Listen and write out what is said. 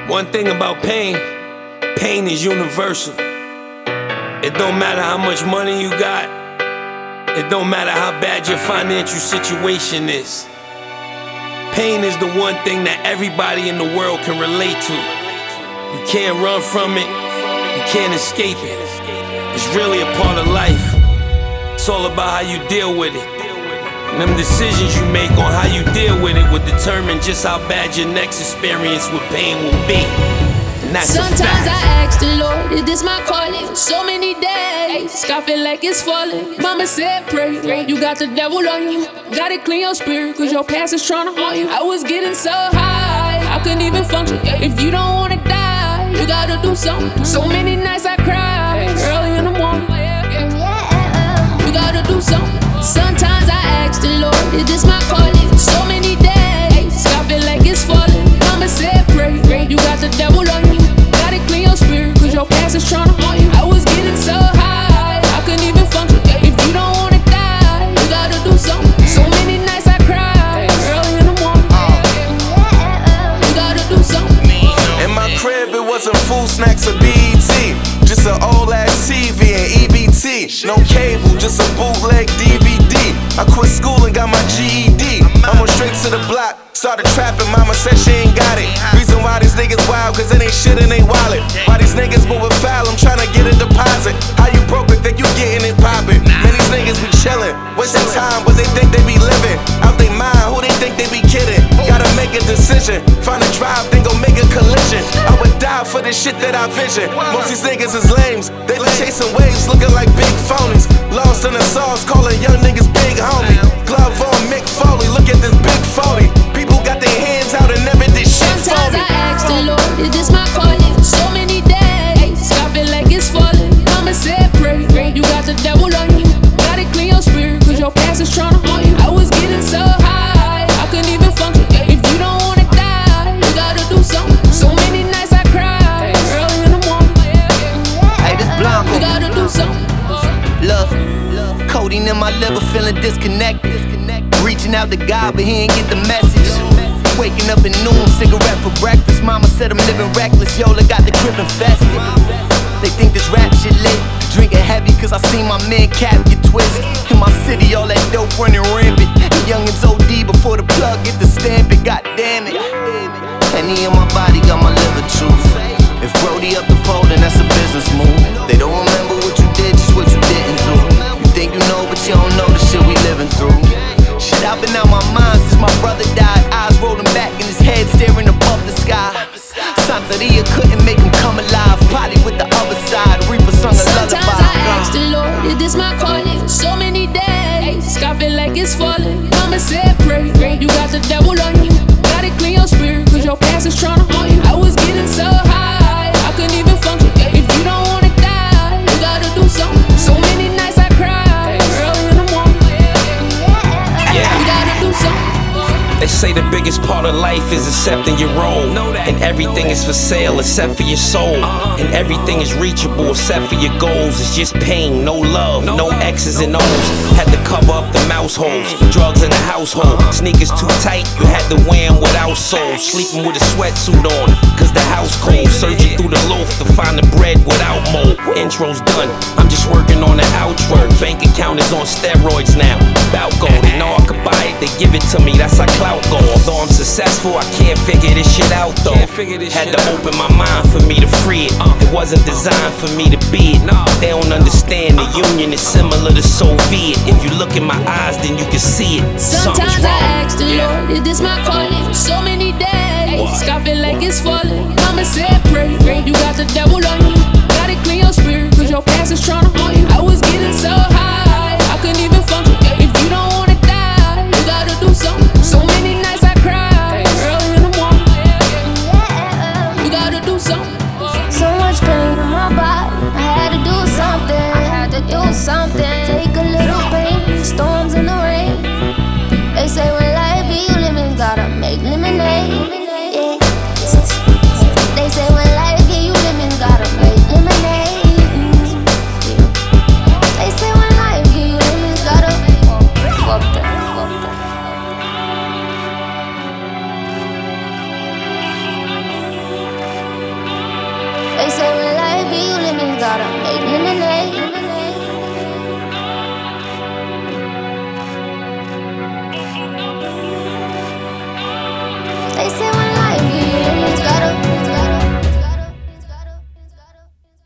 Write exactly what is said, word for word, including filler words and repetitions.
One thing about pain, pain is universal. It don't matter how much money you got. It don't matter how bad your financial situation is. Pain is the one thing that everybody in the world can relate to. You can't run from it. You can't escape it. It's really a part of life. It's all about how you deal with it. And them decisions you make on how you deal with it will determine just how bad your next experience with pain will be. And that's Sometimes a fact. I ask the Lord, is this my calling? So many days, I feel like it's falling. Mama said pray, you got the devil on you. Gotta clean your spirit, cause your past is trying to haunt you. I was getting so high, I couldn't even function. If you don't wanna die, you gotta do something. So many nights I cried, early in the morning. You gotta do something. Sometimes I ask the Lord, is this my calling? So many days, I feel like it's falling. Mama said pray, you got the devil on you. Gotta clean your spirit, cause your past is trying to haunt you. I was getting so high, I couldn't even function. If you don't wanna die, you gotta do something. So many nights I cried, early in the morning. You gotta do something. In my crib it wasn't food, snacks, or B E T. Just an old ass T V and E B T. No cable, just a bootleg D V D. I quit school and got my G E D. I went straight to the block, started trapping, mama said she ain't got it. Reason why these niggas wild, cause it ain't shit in they wallet. Why these niggas moving foul, I'm tryna get a deposit. How you broke it, think you getting it poppin'? Man, these niggas be chillin', wasting time, but they think they be living. Out they mind, who they think they be kidding? Gotta make a decision, find a drive, then go make a collision. I would die for the shit that I vision. Most these niggas is lames, they be chasing waves, looking like big phonies. Lost in the sauce, calling young niggas big homie. Glove on Mick Foley, look at this big forty. People got their hands out and never did shit for Sometimes me. I ask the Lord, is this my calling? So many days, I feel like it's falling. Mama said pray, you got the devil on you. Gotta clean your spirit, cause your past is trying to haunt you. I was getting so high, I couldn't even function. If you don't wanna die, you gotta do something. So many nights I cried, early in the morning. Hey, this Blanco. You gotta do something. Love, codeine in my liver, feeling disconnected. Reaching out to God, but he ain't get the message. Waking up at noon, cigarette for breakfast. Mama said I'm living reckless. Yola got the crib infested. They think this rap shit lit. Drinking heavy, cause I seen my man Cap get twisted. In my city, all that dope running rampant. The youngins O D before the plug get the stamp it. God damn it. Henny in my body got my liver truth. If Brody up the pole, then that's a business move. They don't remember what you did, just what you didn't do. You think you know, but you don't know the shit we living through. Shit, I've been out my mind since my brother died. Eyes rolling back in his head, staring above the sky. Santeria couldn't make him come alive. Probably with the other side, Reaper sung a lullaby. Sometimes I ask the Lord, is this my calling? So many days, I feel like it's falling. Mama said pray, you got the devil on you. Gotta clean your spirit, cause your past is trying to haunt you. I was getting so high, I couldn't even function. If you don't wanna die, you gotta do something. So many nights I cried, early in the morning. You gotta do something. They say the biggest part of life is accepting your role. And everything is for sale except for your soul. And everything is reachable except for your goals. It's just pain, no love, no X's and O's. Had to cover up the mouse holes. Drugs in the household. Sneakers too tight, you had to wear them without soles. Sleeping with a sweatsuit on, cause the house cold. Searching through the loaf to find the bread without mold. Intro's done, I'm just working on the outro. Bank account is on steroids now. Bout go, they know I could buy it, they give it to me, that's how clout go. Although I'm successful, I can't figure this shit out though. Had to open my mind for me to free it. It wasn't designed for me to be it. They don't understand the union is similar to Soviet. If you look in my eyes, then you can see it. Sometimes I ask the Lord, is this my calling? So many days, I feel like it's falling. Mama said pray, you got the devil on you. Gotta clean your spirit, cause your past is trying to haunt you. I was getting so high, I couldn't even function. If you don't wanna die, you gotta do something. So many nights I cried, early in the morning. You gotta do something. So much pain in my body, I had to do something. I had to do something. Take a little pain, storms in the rain. They say when life be you living, gotta make lemonade. Yeah. They say when life be you living, gotta make lemonade. Yeah. gotta make